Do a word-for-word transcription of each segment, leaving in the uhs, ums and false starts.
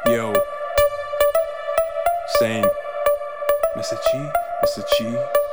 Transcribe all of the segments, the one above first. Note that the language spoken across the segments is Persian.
یو سین مثل چی؟ مثل چی؟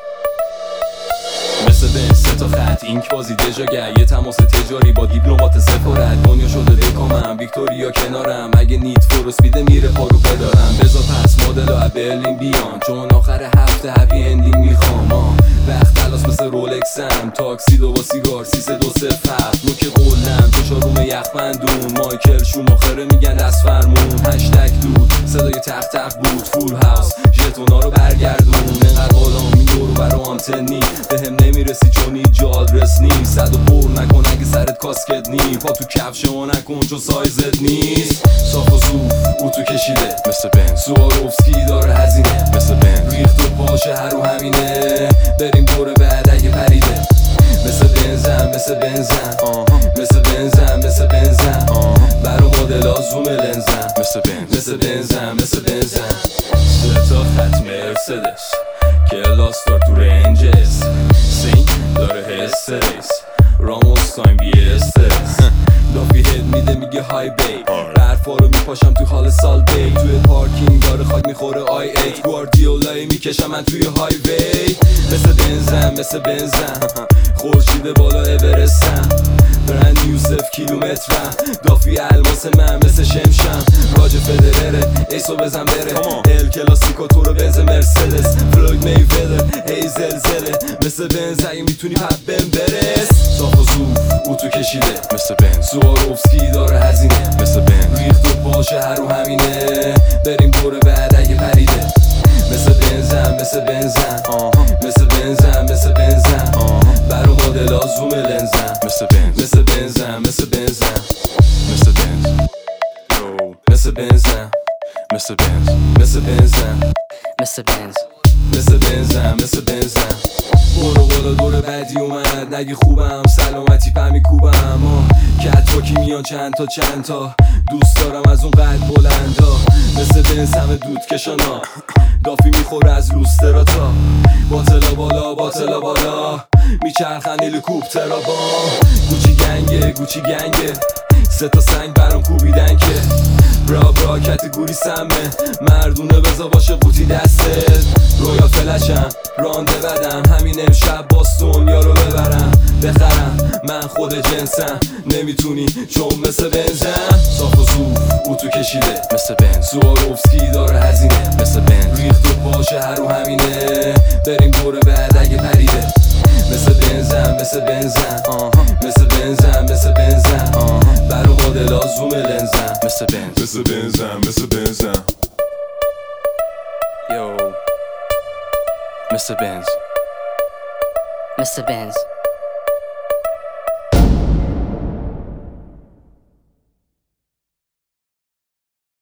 مثل به سه تا خط اینک بازی دژاگر، یه تماس تجاری با دیپلمات سفارت. دنیا شده دکامم ویکتوریا کنارم، اگه نیت فور اسپیده میره پارو پدارم. بزا پس مدل ها برلین بیان، چون آخر هفته هپی اندینگ میخوام. وقت تلاس مثل رولکسم، تاکسی دو با سیگار سیسه دو سه فرق. نوک قولم تو شاروم یخبندون، مایکل شوماخره میگن دست فرمون. هشتگ دود صدای تق تق بود، فول هاوس ژتونا رو برگردون. انقدر بالا میدورو برا آنتنی، بهم نمیرسی چون هیچ آدرس نیست. صد و پر نکن اگه سرت کاسکت نی، پا تو کفش ما نکن چون سایزت نیست. صاف و صوف او تو کشیده مثل بنز، سواروفسکی داره هزینه مثل بنز، ریخت و پاشه هر رو همینه. بریم دور بعد اگه پریده. مثل بنزم مثل بنزم مثل بنزم مثل بنزم برا مدل ها زوم لنزم. مثل بنز، مثل بنزم مثل بنزم سه تا خط مرسدس، کلاس دار تو رنجز. سین داره حس ریس، راموس تایم بی استرس. دافی هد میده میگه های بی، برفا رو میپاشم تو حال سال بی. توی پارکینگ داره خاک میخوره آی ایت، گواردیولایی میکشم من توی های وی. مثل بنزم مثل بنزم خورشید بالا اورستم. برند یوسف کیلومترم، دافی الماس من مثل شمشم. راج فدرره ایسو بزن بره، ال کلاسیکو تو رو بنز مرسدس. فلوید میویدر ای زلزله، مثل بنز اگه میتونی پپ بهم برس. صاف و صوف او تو کشیده مثل بنز، سواروفسکی داره هزینه مثل بنز، ریخت و پاشه هر رو همینه. بریم دور بعد اگه پریده. مثل بنزم مثل بنزم مثل بنزم مثل بنزم برا مدل ها زوم لنزم. مثل بنز، مثل بنزم مثل بنزم مثل بنز، یو مثل بنزم مثل بنز، مثل بنزم مثل بنز مثل بنزم مثل بنزم. برو بالا دور بعدی اومد، نگه خوبم سلامتی پمی کوبم. کت باکی میان چند تا چند تا، دوست دارم از اون قد بلندا. مثل بنز همه دود کشانا، دافی میخوره از لوستراتا. باطلا بالا باطلا بالا میچرخن هلیکوپترا با. گوچی گنگه گوچی گنگه، سه تا سنگ برام کوبیدن که. برا برا کتگوری سمه، مردونه بزا باشه قوطی دستت. رویا فلشم رانده بدم، همین امشب باستون یارو ببرم بخرم. من خود جنسم نمیتونی چون مثل بنزم. صاف و صوف او تو کشیده مثل بنز، سواروفسکی داره هزینه مثل بنز، ریخت و پاشه هر رو همینه. بریم دور بعد اگه پریده. مثل بنزم مثل بنزم مثل بنزم مثل بنزم برا مدل ها زوم لنزم. مثل بنز، مثل بنزم مثل بنزم یو مثل بنز، مثل بنز